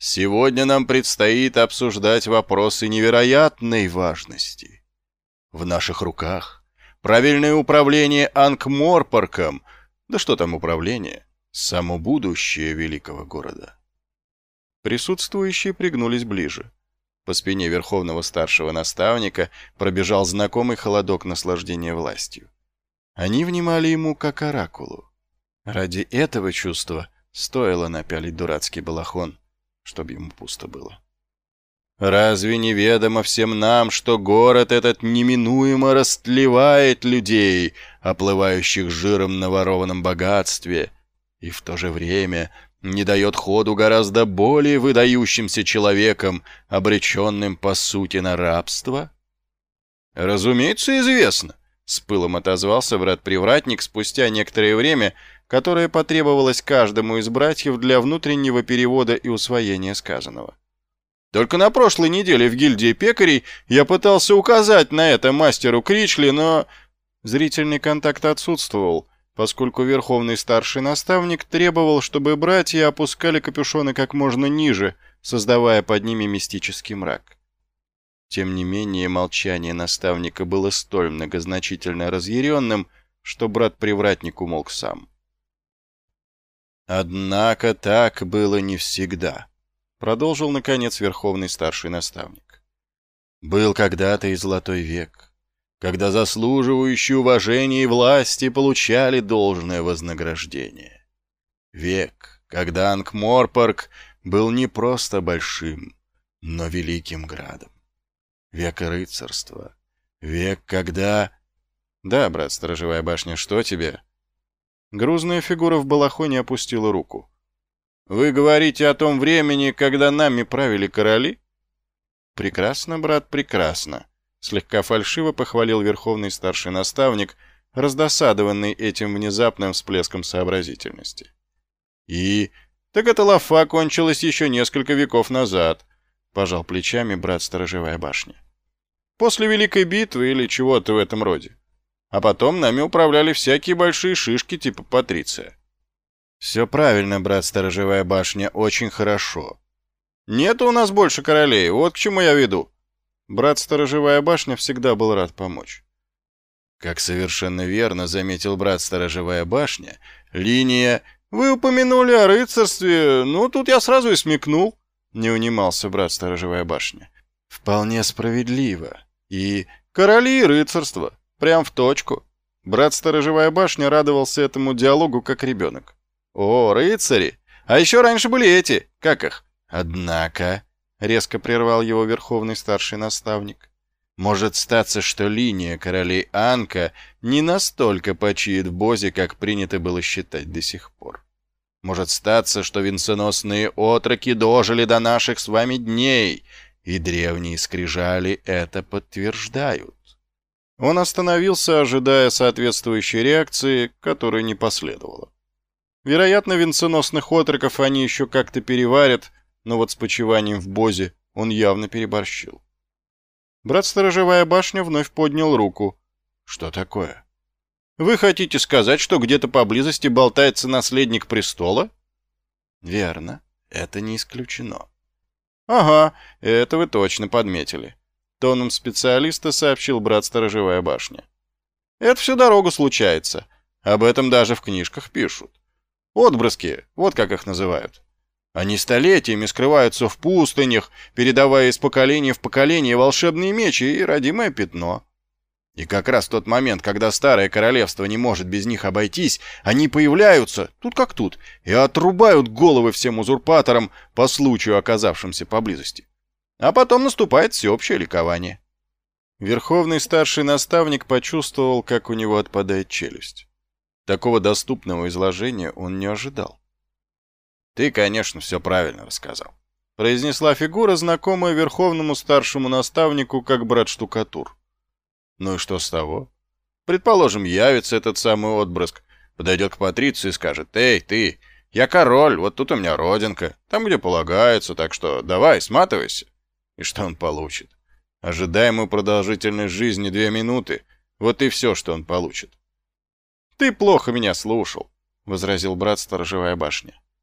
Сегодня нам предстоит обсуждать вопросы невероятной важности. В наших руках правильное управление Анкморпорком, да что там управление, само будущее великого города. Присутствующие пригнулись ближе. По спине верховного старшего наставника пробежал знакомый холодок наслаждения властью. Они внимали ему как оракулу. Ради этого чувства стоило напялить дурацкий балахон, чтобы ему пусто было. Разве неведомо всем нам, что город этот неминуемо растлевает людей, оплывающих жиром на ворованном богатстве, и в то же время не дает ходу гораздо более выдающимся человекам, обреченным по сути на рабство? Разумеется, известно, с пылом отозвался брат-привратник спустя некоторое время, которое потребовалось каждому из братьев для внутреннего перевода и усвоения сказанного. Только на прошлой неделе в гильдии пекарей я пытался указать на это мастеру Кричли, но зрительный контакт отсутствовал, поскольку верховный старший наставник требовал, чтобы братья опускали капюшоны как можно ниже, создавая под ними мистический мрак. Тем не менее, молчание наставника было столь многозначительно разъяренным, что брат-привратник умолк сам. Однако так было не всегда. Продолжил, наконец, верховный старший наставник. Был когда-то и золотой век, когда заслуживающие уважения и власти получали должное вознаграждение. Век, когда Анкморпорк был не просто большим, но великим градом. Век рыцарства. Век, когда... Да, брат, сторожевая башня, что тебе? Грузная фигура в балахоне опустила руку. Вы говорите о том времени, когда нами правили короли? Прекрасно, брат, прекрасно. Слегка фальшиво похвалил верховный старший наставник, раздосадованный этим внезапным всплеском сообразительности. И... Так эта лафа кончилась еще несколько веков назад, пожал плечами брат сторожевая башня. После Великой битвы или чего-то в этом роде. А потом нами управляли всякие большие шишки типа Патриция. Все правильно, брат сторожевая башня, очень хорошо. Нету у нас больше королей, вот к чему я веду. Брат сторожевая башня всегда был рад помочь. Как совершенно верно заметил брат сторожевая башня, линия... Вы упомянули о рыцарстве, ну тут я сразу и смекнул, не унимался брат сторожевая башня. Вполне справедливо. И короли и рыцарство, прям в точку. Брат сторожевая башня радовался этому диалогу как ребенок. «О, рыцари! А еще раньше были эти, как их?» «Однако», — резко прервал его верховный старший наставник, «может статься, что линия королей Анка не настолько почиет в Бозе, как принято было считать до сих пор. Может статься, что венценосные отроки дожили до наших с вами дней, и древние скрижали это подтверждают». Он остановился, ожидая соответствующей реакции, которой не последовало. Вероятно, венценосных отроков они еще как-то переварят, но вот с почиванием в Бозе он явно переборщил. Брат-сторожевая башня вновь поднял руку. «Что такое? Вы хотите сказать, что где-то поблизости болтается наследник престола?» «Верно, это не исключено». «Ага, это вы точно подметили», — тоном специалиста сообщил брат-сторожевая башня. «Это всю дорогу случается, об этом даже в книжках пишут. Отбрыски, вот как их называют. Они столетиями скрываются в пустынях, передавая из поколения в поколение волшебные мечи и родимое пятно. И как раз в тот момент, когда старое королевство не может без них обойтись, они появляются, тут как тут, и отрубают головы всем узурпаторам по случаю оказавшимся поблизости. А потом наступает всеобщее ликование». Верховный старший наставник почувствовал, как у него отпадает челюсть. Такого доступного изложения он не ожидал. «Ты, конечно, все правильно рассказал», — произнесла фигура, знакомая верховному старшему наставнику как брат-штукатур. «Ну и что с того? Предположим, явится этот самый отбрыск, подойдет к Патрицию и скажет: «Эй, ты, я король, вот тут у меня родинка, там, где полагается, так что давай, сматывайся». И что он получит? Ожидаемую продолжительность жизни 2 минуты, вот и все, что он получит. «Ты плохо меня слушал», — возразил брат сторожевая башня.